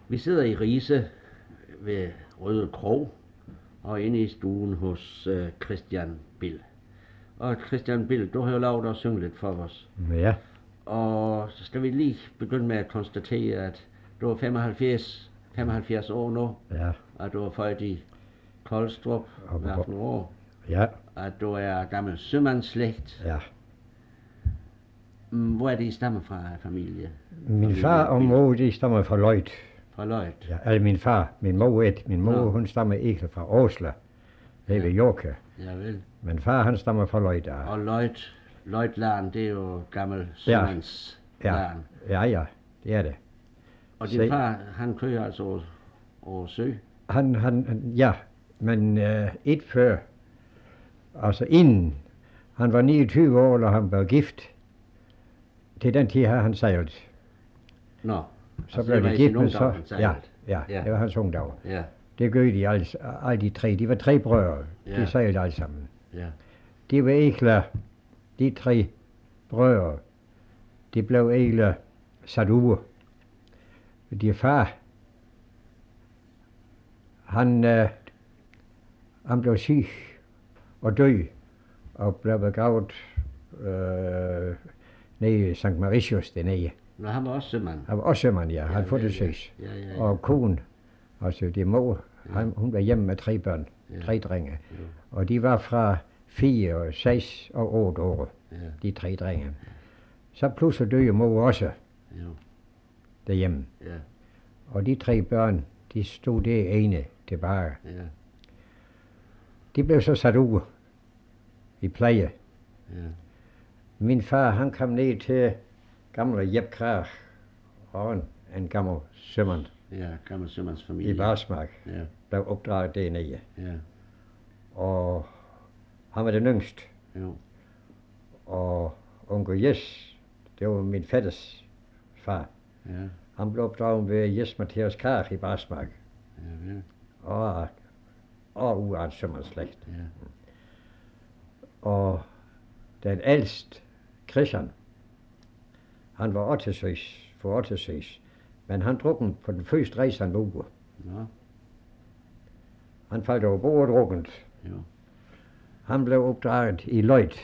Vi sidder i Rise ved Røde Krog og inde i stuen hos Christian Bill. Og Christian Bill, du har jo lavet at synge lidt for os. Ja. Og så skal vi lige begynde med at konstatere, at du er 75 år nu, Ja. at du er født i Koldstrup, hvert år, Ja. at du er gammel sømandsslægt. Ja. Hvor er det, I stammer fra, familie? Min far og mor, de stammer fra Løjt. Fra Løjt? Ja, eller min far. Min mor Min mor, hun stammer ikke fra Åsle. Det er ved Jorke. Ja vel. Men far, han stammer fra Løjt. Og Løjtlarn, det er jo gammel sømandslarn. Ja, det er det. Og din far, han kører altså over sø? Ja, men et før, altså inden han var 29 år, og han blev gift, til den tid har han sejlet. Nå, så blev det gift, men så, ja, det var hans ungdom. Ja. Det gør de alle de tre, de var 3 brødre, de sejlede alle sammen. Ja. De var ikke, de 3 brødre, de blev ikke sat ude. De far, han blev syg og død, og blev begravet nede i Sankt Mauritius dernede. Nå, han var også sømand? Han var også sømand, ja. Han fik det søs. Ja. Og konen, altså din mor, hun var hjemme med 3 børn, 3 drenge. Ja. Og de var fra 4 og 6 og 8 år, de 3 drenge. Så pludselig døde mor også derhjemme. Ja. Og de 3 børn, de stod det ene tilbage. Ja. De blev så sat ud i pleje. Ja. Min far, han kom ned til gamle Jeb Krag og en gammel sømand. Ja, gammel sømandsfamilie. I Barsmark. Ja. Blev opdraget dernede. Ja. Og han var den yngste. Jo. Og onkel Jes, det var min fætters far. Ja. Han blev opdraget ved Jes Mathias Krag i Barsmark. Ja, vel. Og ud af en sømandsslægt. Ja. Og den ældste, Christian, han var 8 søs, men han druknede på den første rejse, han var ude. Nå. Han faldt over bord og druknede. Jo. Han blev opdraget i Løjt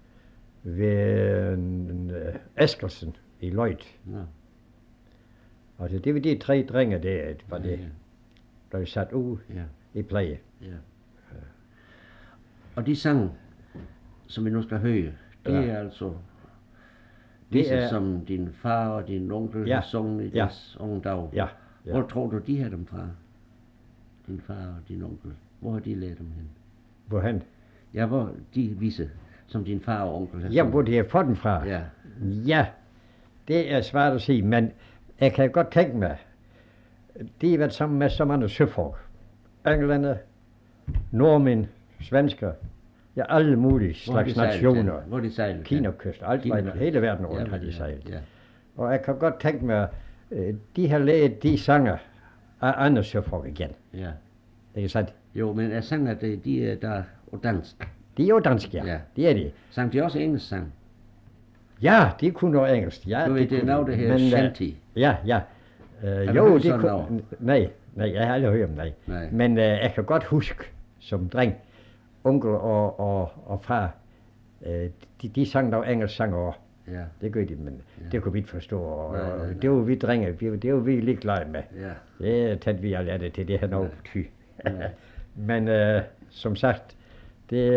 ved Eskelsen i Løjt. Nå. Altså det var de 3 drenge der, var det, blev sat ud i pleje. Ja. Og de sang, som vi nu skal høre, det er altså det som din far og din onkel har sunget i deres unge dag. Ja. Hvor tror du, de har dem fra? Din far og din onkel. Hvor har de lært dem hen? Hvorhen? Ja, hvor de vise, som din far og onkel har sunget. Ja, hvor de har fået dem fra? Ja. Ja, det er svært at sige, men jeg kan godt tænke mig, de har været sammen med så mange søfolk. Englænder, nordmænd, svensker, ja, alle mulige slags nationer. Hvor de sejlet? Kinakyst, hele verden rundt har de sejlet. Ja. Og jeg kan godt tænke mig, de har lært de sanger af andre søfolk igen. Ja. Det er sandt. Jo, men jeg sanger, de er der og dansk. De er jo dansk, ja. Det er de. Sang de også engelsk sang? Ja, de kunne noget engelsk. Ja, du ved, det er noget, det her shanty. Ja. Jo, det kunne... Nej, jeg har aldrig hørt om det. Men jeg kan godt huske, som dreng, onkel og far, de sang dog engelsk sang også. Ja. Det gør de, men det kunne vi ikke forstå. Og det var vi drenge, det var vi ligeglade med. Ja. Det tændte vi aldrig til det her noget ty. Men som sagt, det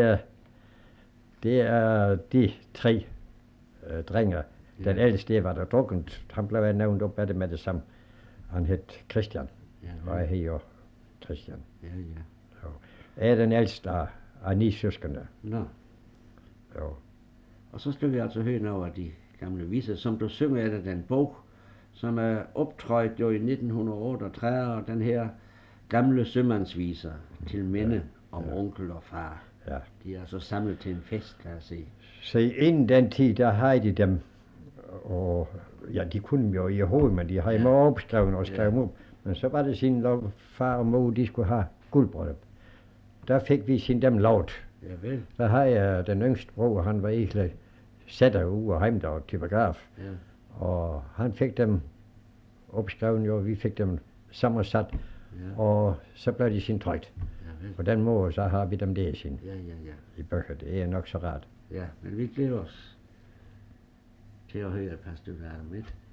er de 3 drenge. Den ældste var der drukket. Han blev nævnt op af det med det samme. Han hed Christian. Og jeg hed jo Christian. Ja. Så jeg er den ældste af 9 søskende. Nå. Jo. Og så skal vi altså høre noget af de gamle viser, som du synger af den bog, som er optrådt jo i 1938, og den her gamle sømandsviser til minde om onkel og far. Ja. De er altså samlet til en fest, kan jeg se. Så inden den tid, der havde de dem, og ja, de kunne jo i hovedet, men de havde jo opskrevet og skrevet op. Men så var det sin lov, far og mor, de skulle have guldbryllup. Der fik vi sin dem lovet. Ja vel. Der havde jeg den yngste bror, han var egentlig sætter ude og heimdag til begraf. Ja. Og han fik dem opskrevet jo, vi fik dem sammensat, og så bliver de sin trøjt. På den måde så har vi dem der sin i bøger. Det er nok så rart. Ja, men vi glæder os til at høre et par stykker af dem, ikke?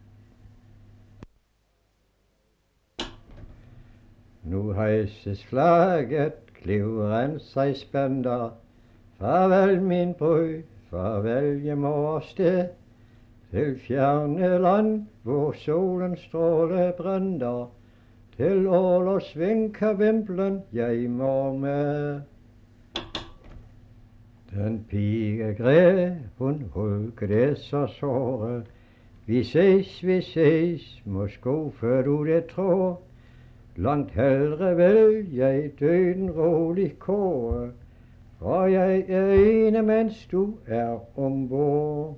Nu hejses flagget, kløveren sig spænder. Farvel min brød, farvel hjem over sted. Til fjerne land, hvor solen stråle brænder. Til Ålers vinker vimplen, jeg må med. Den pige græd, hun hulkede så såre. Vi ses, måske før du det tror. Langt hellere vil jeg døden roligt kåre, for jeg er ene, mens du er ombord.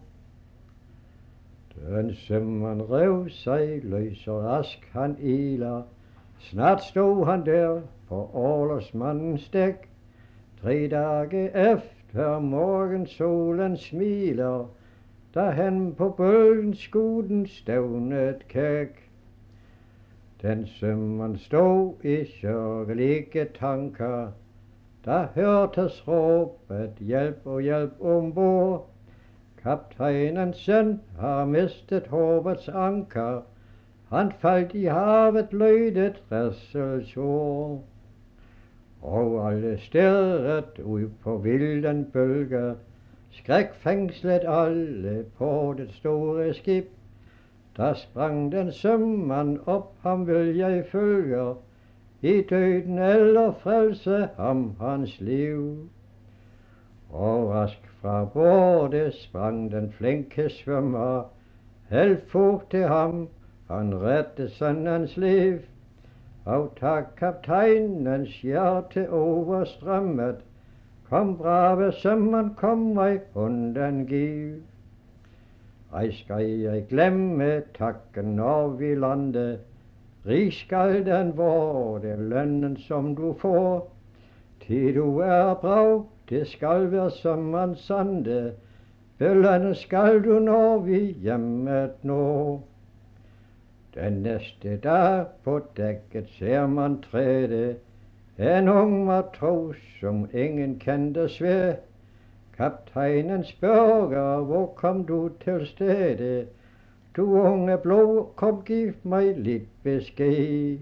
Den sømmeren rev sig løs og rask han iler. Snart stod han der på Ålersmandens dæk. 3 dage efter morgensolen smiler, da han på bølgen skuden stævnet kæk. Den sømmeren stod i sørgelige tanker, da hørtes råbet hjælp ombord. Kaptajnens søn har mistet håbets anker, han faldt i havet, lød et rædselsord. Og alle stirret ud på vilden bølge, skrækfængslet alle på det store skib. Der sprang den sømand op, ham vil jeg følge, i døden eller frelse ham hans liv. Og rask fra bordet sprang den flinke svømmer, held fog til ham, han redte sønnens liv. Og tak kaptajnens hjerte overstrømmet, kom brave sømand, kom mig hunden giv. Ej skal jeg glemme takken, når vi lande, rig skal den vorte lønnen som du får. Til du er brav, det skal være sømmeren sande, belønnet skal du, når vi hjemmet når. Den næste dag på dækket ser man træde, en ung matros, som ingen kendte svær. Kaptajnen spørger, hvor kom du til stede? Du unge blå, kom giv mig lidt besked.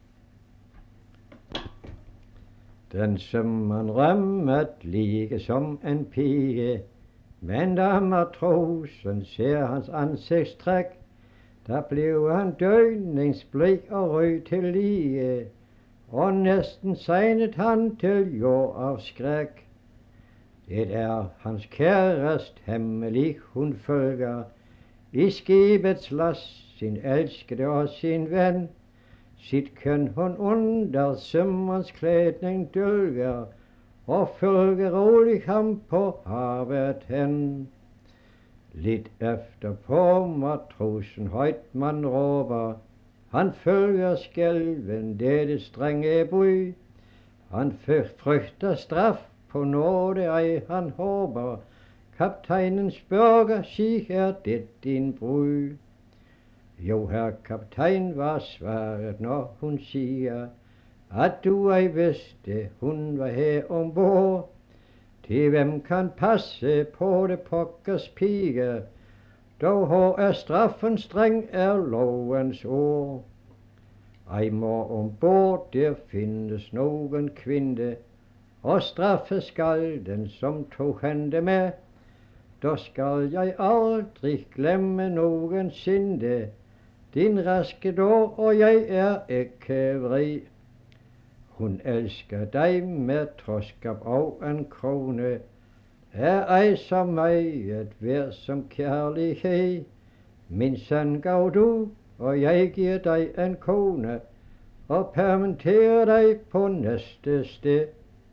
Den sømmeren rømmet lige som en pige, men da matrosen ser hans ansigtstræk, der blev han døgningsblik og røg til lige, og næsten segnet han til jord af skræk. Det er hans kærest hemmelig, hun følger, i skibets last sin elskede og sin ven. Sit køn hun under sømmerens klædning dølger, og følger roligt ham på havet hen. Lidt efter på matrosen højt man råber, han følger skælven dette strenge bud. Han frygter straf, på nåde ej han håber. Kaptajnen spørger, sig er det din brud? Jo, herr kaptajn, var svaret, når hun siger, at du ej vidste, hun var her ombord. Til hvem kan passe på det pokkers pige, dog hård er straffen, streng er lovens ord. Ej må ombord der findes nogen kvinde, og straffe skal den som tog hende med. Da skal jeg aldrig glemme nogensinde din raske dag, og jeg er ikke vred. Hun elsker dig med troskab og en krone, er ej så meget værd som kærlighed. Min søn gav du, og jeg giver dig en kone, og permitterer dig på næste sted.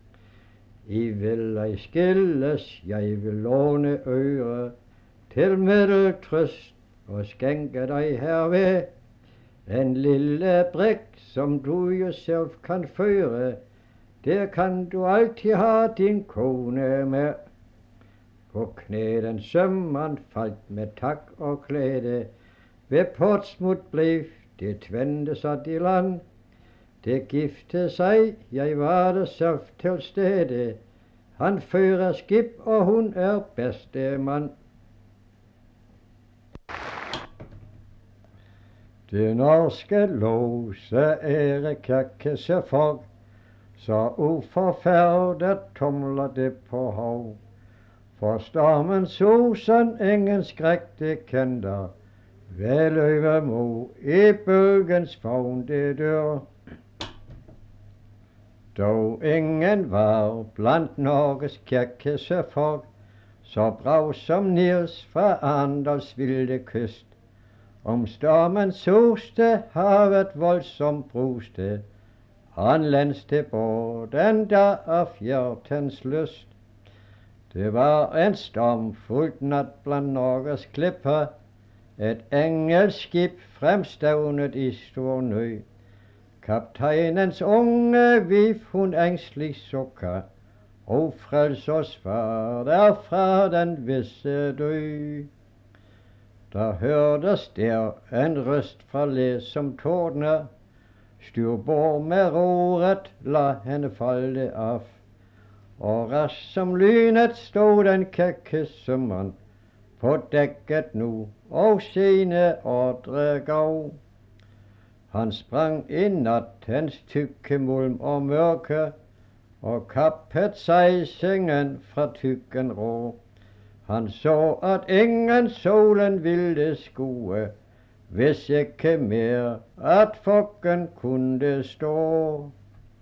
I vil ej skilles, jeg vil låne øre til middeltrøst og skænke dig herved en lille brik, som du jo selv kan føre. Der kan du altid have din kone med. På knæ den sømmeren faldt med tak og glæde, ved Portsmouth blev det tvente sat i land. Det giftede sig, jeg var der selv til stede. Han fører skib, og hun er bedste mand. Det norske lose Erik Kjekkese folk, så uforfærdet tumler det på hav. For stormen susen ingen skræk det kender, ved løvemo i bølgens favn det dør. Dog ingen var blandt Norges kjekkese folk, så brav som Niels fra Andals vilde kyst. Om stormen suste, havet voldsomt bruste, han lænste båden der af fjertens lyst. Det var en stormfuld nat blandt Norges klipper, et engelsk skib fremstævnet i stor nød. Kaptajnens unge vif hun ængstelig sukker, og frels os far der fra den visse død. Der hørtes der en røst fra læ som tordner, styrbord med roret la hende falde af. Og rask som lynet stod den kjekkese mand på dækket nu, og sine ordre gav. Han sprang i nattens tykke mulm og mørke, og kappet sejsingen fra tykken rå. Han så, at ingen solen ville skue, hvis ikke mere, at fokken kunne stå.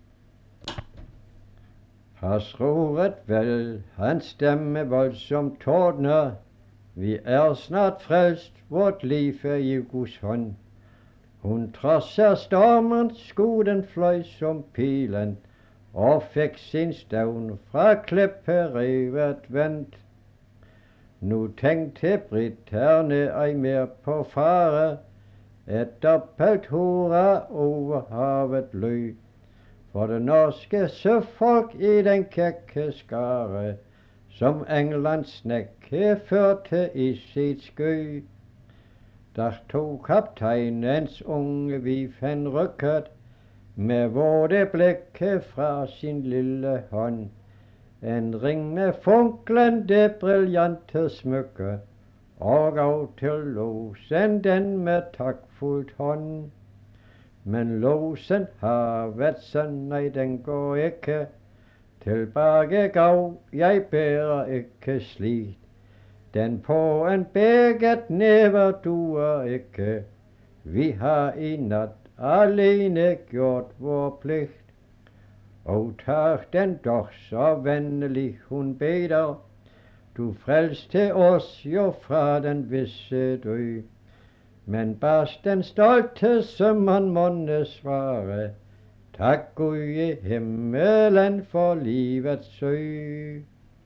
Pas roret vel, hans stemme voldsomt tordner, vi er snart frelst, vort liv er i Guds hånd. Hun trodser stormen, skuden fløj som pilen, og fik sin stævn fra klipperevet vendt. Nu tænkte briterne ej mere på fare, et dobbelt hurra over havet løg. For det norske søfolk i den kjekke skare, som Englands snække førte i sit skøy. Der tog kaptajnens unge vif han rykket, med våde blikke fra sin lille hånd. En ring med funklende brillante smykke, og gav til låsen den med takfuldt hånd. Men låsen havetsen, nej den går ikke, tilbage gav, jeg bærer ikke slidt. Den på en begget næver duer ikke, vi har i nat alene gjort vor pligt. Og tak den dog så venlig hun beder, du frelste os jo fra den visse død. Men bas den stolte sømand måtte svare, tak Gud i himmelen for livets søg.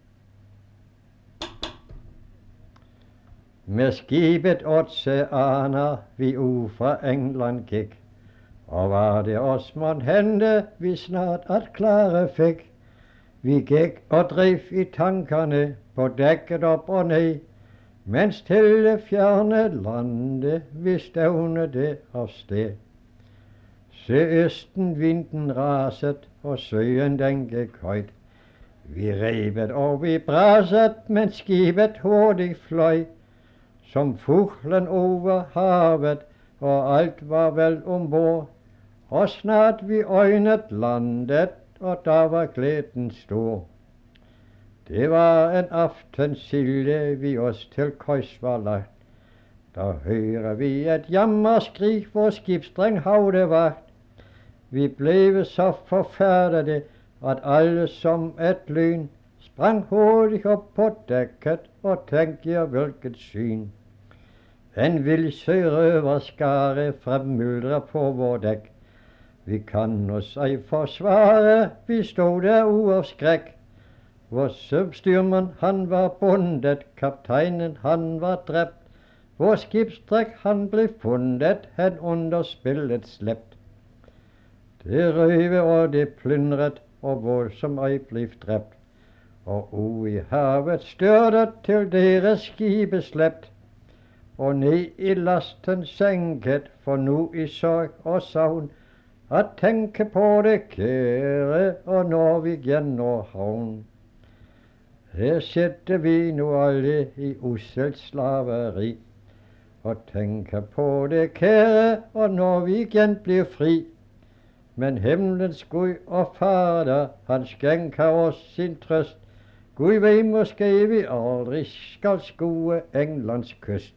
Med skibet Oceaner vi ud fra England gik, og var det os mon hente, vi snart at klare fik. Vi gik og drev i tankerne på dækket op og ned, mens til det fjerne lande vi stævnede af sted. Søøstenvinden raset, og søen den gik højt. Vi revet og vi braset, men skibet hurtigt fløj, som fuglen over havet, og alt var vel ombord. Og snart vi øjnet landet, og der var glæden stor. Det var en aften silde vi os til køjs var lagt. Der hører vi et jammerskrig, hvor skibsdreng havde vagt. Vi blev så forfærdede, at alle som et lyn sprang hurtigt op på dækket, og tænkte jer hvilket syn. En vild sørøverskare fremyldrer på vor dæk. Vi kan os ej forsvare, vi stod der uaf skræk. Vor søstyrmand han var bundet, kaptajnen han var dræbt. Vor skibsdræk han blev fundet, han under spillet slæbt. Det røve og det plyndret, og hvor som ej blev dræbt. Og ude i havet størtet til deres skibe slæbt. og ned i lasten sænket, for nu i sorg og savn, at tænke på det kære, og når vi igen når havn. Her sætter vi nu alle i usselt slaveri, og tænker på det kære, og når vi igen bliver fri. Men himlens Gud og Fader, han skænker os sin trøst. Gud ved måske vi aldrig skal skue Englands kyst.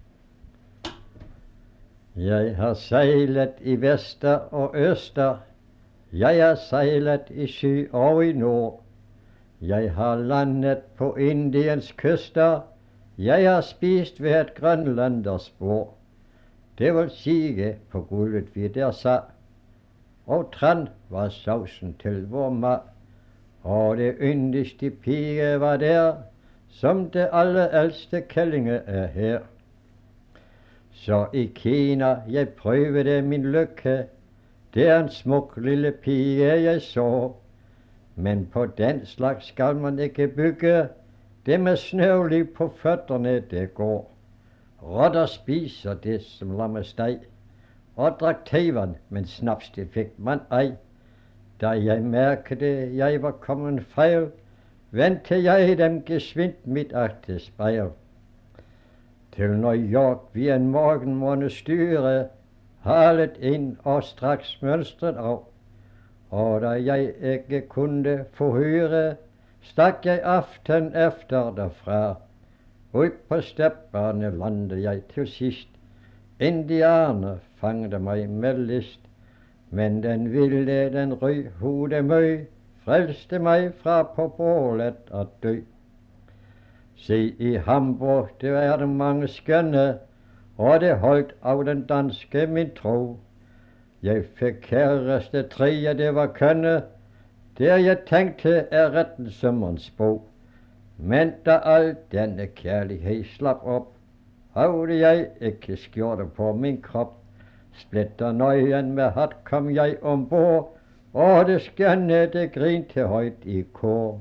Jeg har sejlet i vester og øster, jeg har sejlet i syd og i nord. Jeg har landet på Indiens kyster, jeg har spist ved et grønlanders bord. Det vil sige på gulvet vi der sad, og træn var sausen til vor mad. Og det yndigste pige var der, som det allerældste kællinge er her. Så i Kina jeg prøvede min lykke, det er en smuk lille pige jeg så. Men på den slags skal man ikke bygge, det med snøvlig på fødderne det går. Rotter spiser det som lammesteg, og drak tevand, men snaps det fik man ej. Da jeg mærkede, jeg var kommet fejl, vendte jeg dem gesvindt mit agte spejl. Til New York vi en morgen måtte styre, halet ind og straks mønstret af. Og da jeg ikke kunne få høre, stak jeg aften efter derfra. Ud på stepperne landede jeg til sidst. Indianer fangede mig med list, men den vilde, den rødhude mø, frelste mig fra på bålet at dø. Se i Hamburg, det er der mange skønne, og det holdt af den danske min tro. Jeg fik kæreste tre, det var kønne, der jeg tænkte er retten sommerens bog. Men da al denne kærlighed slap op, havde jeg ikke skjorte på min krop. Splitter nøgen med hat kom jeg ombord, og det skønne det grinte højt i kor.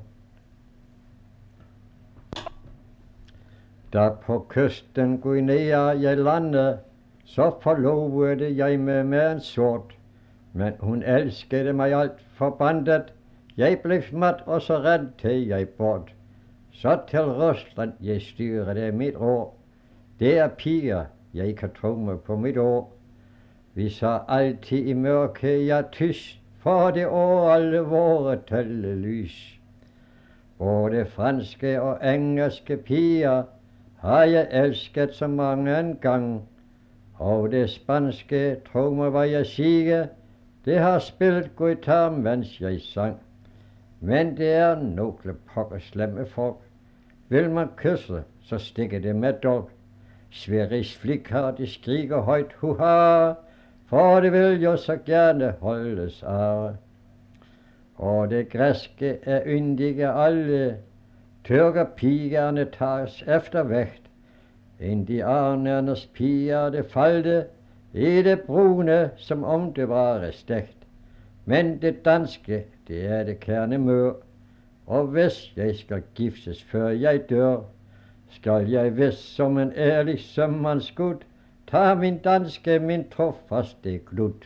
Da på kysten Guinea jeg landede, så forlovede jeg med en sort. Men hun elskede mig alt forbandet, jeg blev mat og så rendte jeg bort. Så til Rusland jeg styrede mit år, det er piger, jeg kan tro mig på mit år. Vi så altid i mørke, ja tyst, for det år alle vore tælle lys. Både franske og engelske piger har jeg elsket så mange en gang. Og det spanske, tro mig hvad jeg siger, det har spillet guitar, mens jeg sang. Men det er nogle pokker slemme folk. Vil man kysse, så stikker det med dog. Sveriges flikker, de skriger højt huha, for det vil jo så gerne holdes af. Og det græske er yndige alle, tyrker pigerne tages efter vægt. Indianernes piger det falde i det brune, som om det var stegt. Men det danske, det er det kernemør, og hvis jeg skal giftes før jeg dør, skal jeg vist som en ærlig sømandsskud ta min danske, min trofaste glut.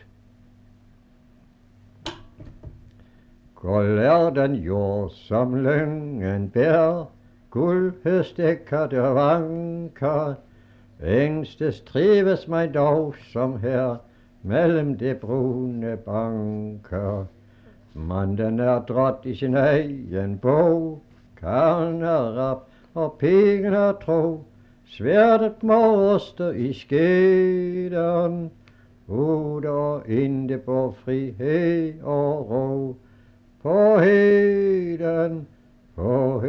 Gold er den jord, som lyngen bær, guld høstikker der vanker, ængstes trives mig dog som her, mellem det brune banker. Manden er dråt i sin egen bog, karlen er rap og pigen er tro, sværdet moster i skeden, ud og inde på frihed og ro, på heden, på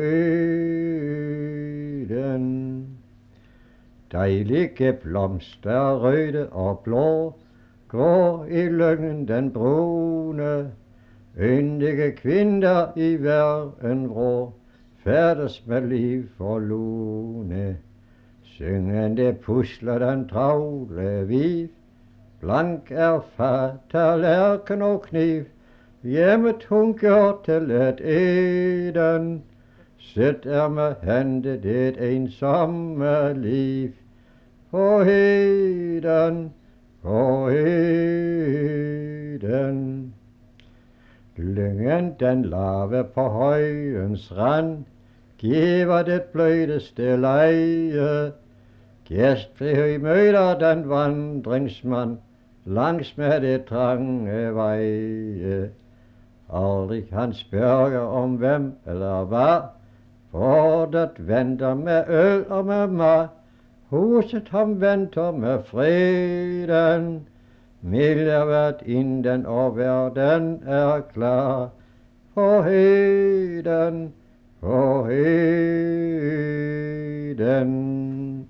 heden. Dejlige blomster, røde og blå, går i lyngen den brune. Yndige kvinder i hver en vrå, færdes med liv for lune. Syngende pusler den travle viv, blank er fat, tallerken og kniv. Hjemmet hun gør til et eden, sødt er med hente det ensomme liv. på heden, på heden. Lyngen den lave på højens rand, giver det blødeste leje. Gæstfri møder den vandringsmand, langs med det trange veje. Aldrig han spørger om hvem eller hvad, for det venter med øl og med mad. Huset ham venter med freden, milde værtinden og verden er klar. På heden, på heden.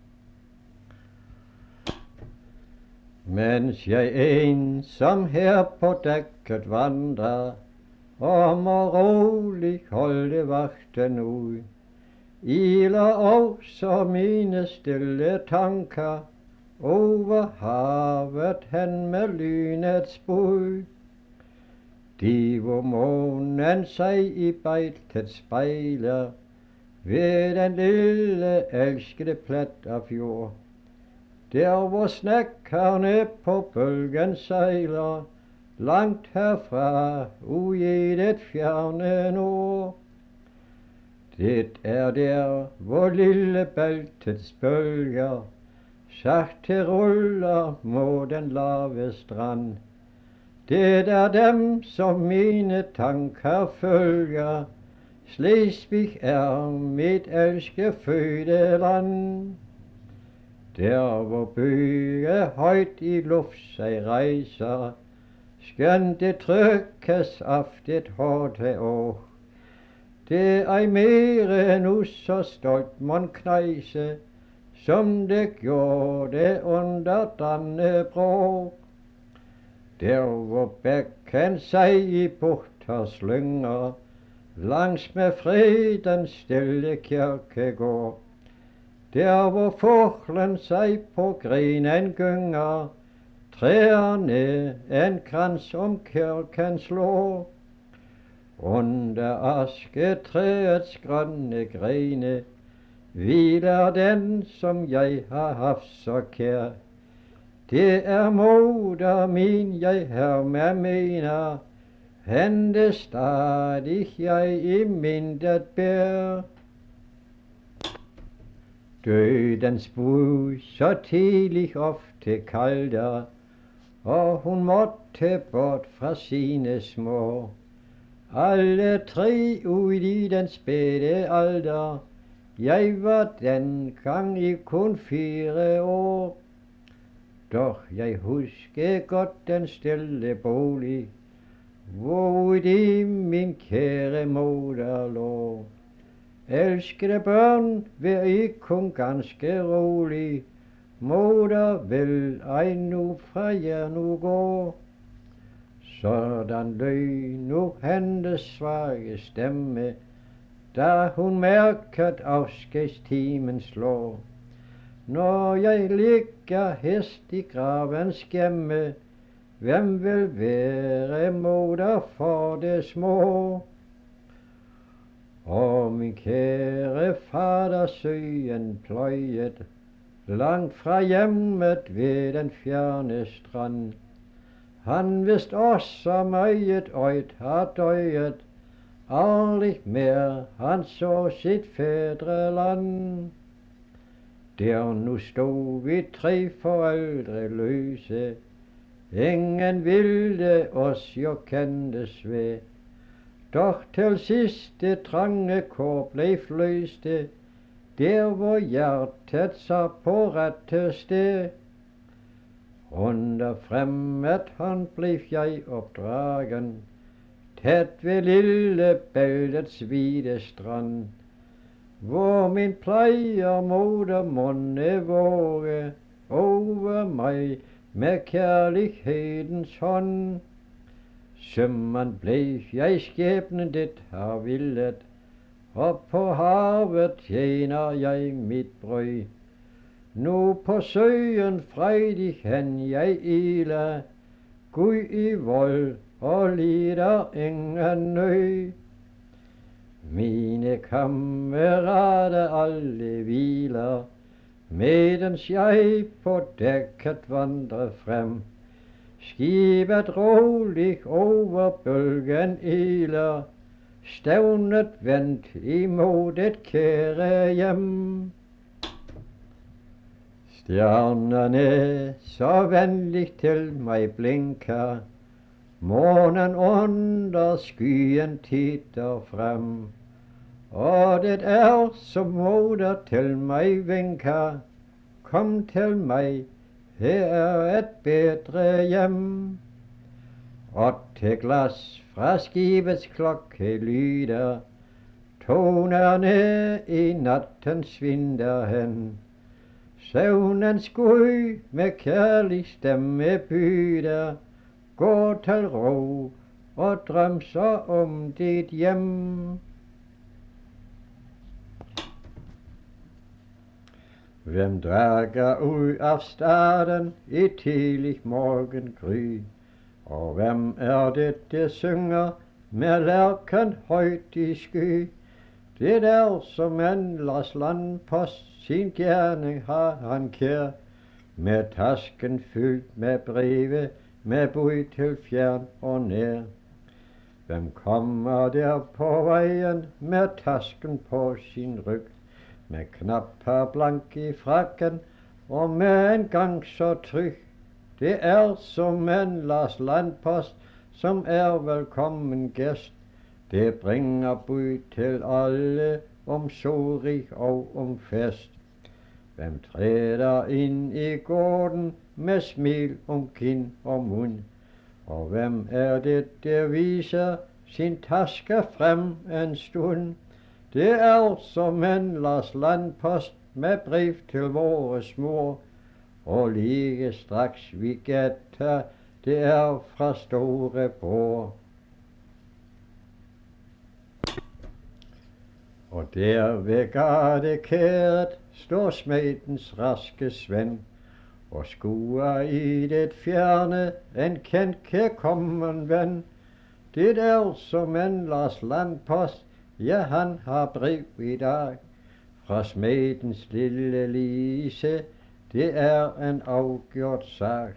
Mens jeg ensom her på dækket vandrer, og må roligt holde vagten ud, iler også mine stille tanker over havet hen med lynets bud. De hvor månen sig i bejtet spejler ved den lille elskede plet af fjord. Der hvor snækkerne på bølgen sejler, langt herfra ud i det fjerne nord. Det er der hvor lille bæltets bølger sagte ruller mod den lave strand. Det er dem som mine tanker følger, Slesvig er mit elske fødeland. Der hvor bøge højt i luft sig rejser, skønt det trykkes af det hårde år. Det ej mere nu så stolt mon knejse, som det gjorde under Dannebrog. Der hvor bækken sig i bugter slynger, langs med fredens stille kirkegård. Der hvor fuglen sig på grenen gynger, træerne en krans om kirken slår. Under asketræets grønne grene hviler den, som jeg har haft så kær. Det er moder min, jeg her med mener, hende stadig jeg i mindet bær. Dødens bud så tidlig ofte kalder, og hun måtte bort fra sine små. Alle tre ud i den spæde alder, jeg var dengang i kun 4 år. Doch jeg husker godt den stille bolig, hvor i min kære moder lå. Elskede børn, vær I kun ganske rolig, moder vil ej nu fra jer nu gå. Sådan lød nu hendes svage stemme, da hun mærket afskedstimen slå. Når jeg ligger hest i gravens gemme, hvem vil være moder for det små? Og min kære fader søen pløjet, langt fra hjemmet ved den fjerne strand. Han vidst også meget øjt har døjet, aldrig mere han så sit fædreland. Der nu stod vi 3 forældre løse, ingen ville os jo kendes ved. Doch til sidst det trange kår blev fløste, der hvor hjertet så på rette sted. Under fremmed hånd blev jeg opdragen, tæt ved lille bæltets hvide strand, hvor min plejer moder monne våge over mig med kærlighedens hånd. Sømand blev jeg skæbnen det har villet, og på havet tjener jeg mit brød. Nu på søen fredig hen jeg iler, Gud i vold og lider ingen nød. Mine kammerater alle hviler, Medens jeg på dækket vandrer frem, skibet roligt over bølgen iler, stævnet vendt imod et kære hjem. Stjernerne så venligt til mig blinker, månen under skyen titter frem, og det er som moder til mig vinker, kom til mig, her er et bedre hjem. Og til glas fra skibets klokke lyder, tonerne i natten svinder hen. Søvnens Gud med kærlig stemme byder, gå til ro og drøm så om dit hjem. Hvem drager ud af staden i tidlig morgengry, og hvem er det, der synger med lærken højt i sky? Det er som en Lars Landpost, sin gerning har han kær, med tasken fyldt med breve, med bud til fjern og nær. Hvem kommer der på vejen med tasken på sin ryg, med knapper blank i frakken og med en gang så tryg? Det er som en Lars Landpost, som er velkommen gæst. Det bringer bud til alle om sorig og om fest. Hvem træder ind i gården med smil om kind og mund, og hvem er det, der viser sin taske frem en stund? Det er som en Lars Landpost med brev til vores mor, og lige straks vi gætter, det er fra storebror. Og der ved gardekæret står smedens raske Svend, og skuer i det fjerne en kendt kærkommen ven. Det er som en Lars Landpost, ja han har brev i dag, fra smedens lille Lise, det er en afgjort sag.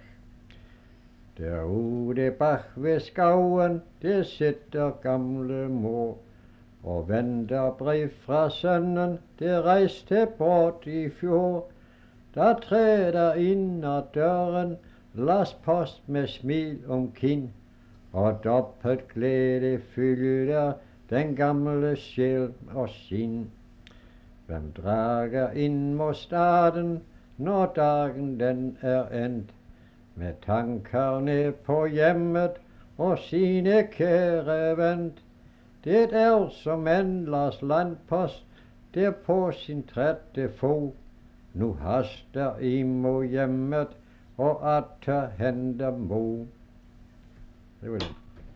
Derude bag ved skauen, der sitter gamle mor, og venter brev fra sønnen, der rejste bort i fjor. Der træder ind ad døren Lars Post med smil om kind, og dobbelt glæde fylder den gamle sjæl og sind. Hvem drager ind mod staden, når dagen den er endt, med tankerne på hjemmet og sine kære vendt? Det er som en Lars Landpost, der på sin trætte fod nu haster imod hjemmet og atter henter mod. Det var det.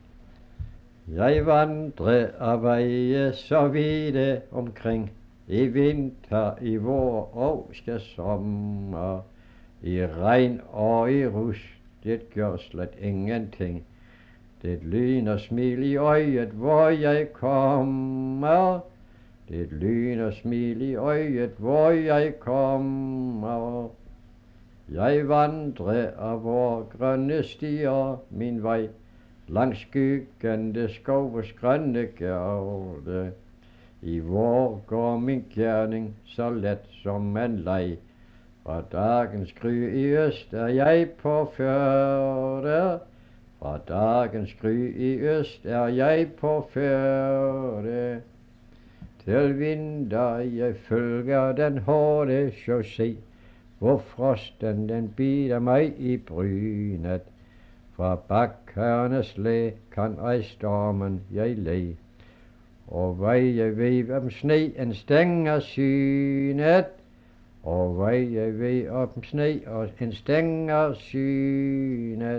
Jeg vandrer af veje så vide omkring, i vinter, i vår og skal sommer, i regn og i rusk, det gør slet ingenting. Det lyn og smil i øjet, hvor jeg kommer. Det lyn og smil i øjet, hvor jeg kommer. Jeg vandrer af vor grønne stier min vej, langs skyggende skovs grønne gærde. I vor går min gerning så let som en leg, fra dagens gry i øst er jeg på færde. Fra dagens gry i øst er jeg på færde. Til vinter jeg følger den hårde chaussé, hvor frosten den bider mig i brynet. Fra bakkernes læ kan ej stormen jeg le, og veje ved om sneen stænger synet. Og veje ved om sne og en stænger synet.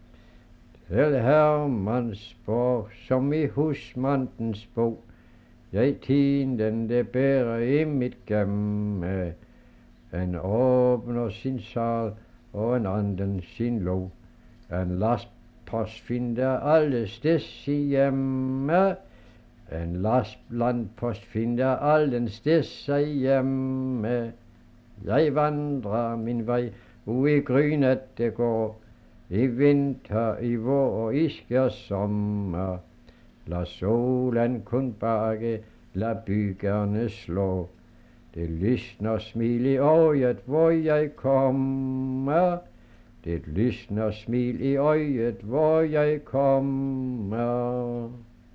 Til Hermansborg, som i husmandens bo, jeg tienden det bærer i mit gemme. En åbner sin sal, og en anden sin lov. En lastpost finder alle steds i hjemme. En landpost finder alle steds i hjemme. Jeg vandrer min vej ud i grynet det går, i vinter, i vår, i skær sommer. Lad solen kun bakke, lad byggerne slå. Det lysner smil i øjet, hvor jeg kommer. Det lysner smil i øjet, hvor jeg kommer.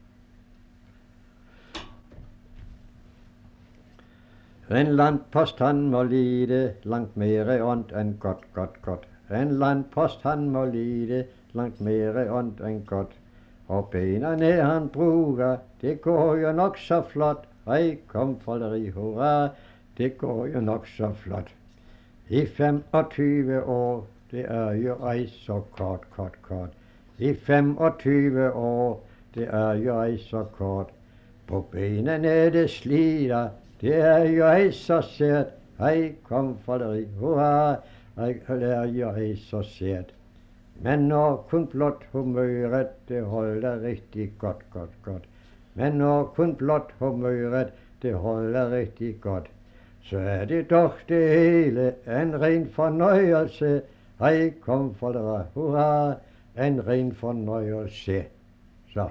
En landpost han må lide langt mere ondt end godt. En landpost han må lide langt mere ondt end godt. Og benene han bruger, det går jo nok så flot. Hej, kom folderi, hurra, det går jo nok så flot. I 25 år, det er jo ej så kort. I 25 år, det er jo ej så kort. På benene det slider, det er jo ej så sært. Hej, kom folderi, hurra, det er jo ej så sært. Men når kun blot humøret, det holder rigtig godt. Men når kun blot humøret, det holder rigtig godt. Så er det dog det hele en ren fornøjelse. Hej, kom folderi, hurra, en ren fornøjelse. Så.